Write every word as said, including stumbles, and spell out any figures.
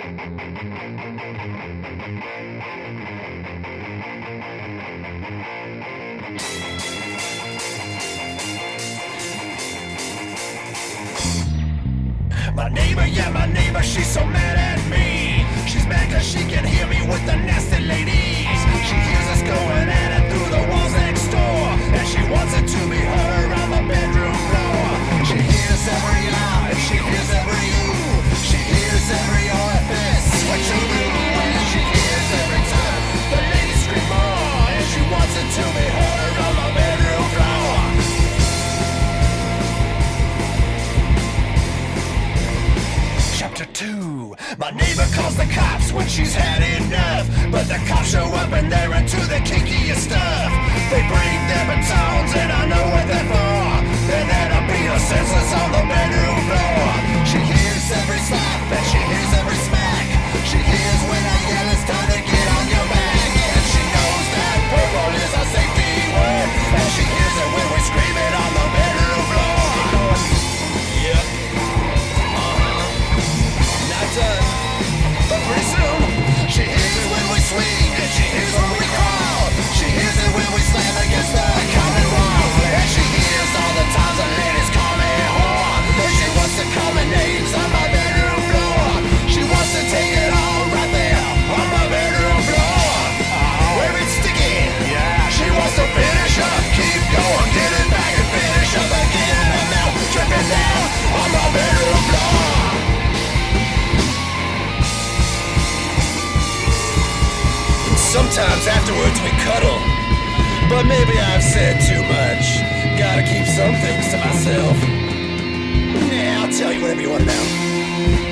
My neighbor, yeah, my neighbor, she's so mad at me. She's mad cause she can hear me with the nasty ladies. She hears us going at it through the walls next door, and she wants it to be heard around the bedroom floor. She hears every ah, and she hears every ooh. She hears every orifice, what you do, and she hears every time the ladies scream more, and she wants it to be heard around the bedroom floor. Chapter two. My neighbor calls the cops when she's had enough, but the cops show up and they're into the kinkiest stuff. They bring their batons and I know what they're for, and that'll be her senseless on the bedroom floor. She hears every slap and she hears every smack. She hears when I yell it's time to get on your back, and she knows that purple is a safety word, and she hears it when we scream it on the bedroom floor. Yep. Done. But pretty soon, she hears it when we swing, and she hears when we crawl. She hears it when we slam against the common wall, and she hears all the times the ladies call me whore, and she wants to call me names on my bedroom floor. She wants to take it all right there on my bedroom floor, where it's sticky. Yeah. She wants to finish up, keep going, get it back and finish up again, and now dripping down on my bedroom floor. Sometimes afterwards we cuddle, but maybe I've said too much. Gotta keep some things to myself. Yeah, I'll tell you whatever you want to know.